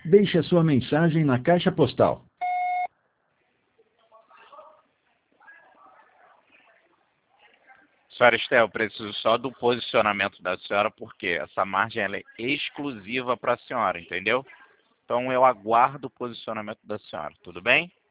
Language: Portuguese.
Deixe a sua mensagem na caixa postal. Senhora Estel, eu preciso só do posicionamento da senhora, porque essa margem ela é exclusiva para a senhora, entendeu? Então eu aguardo o posicionamento da senhora, tudo bem?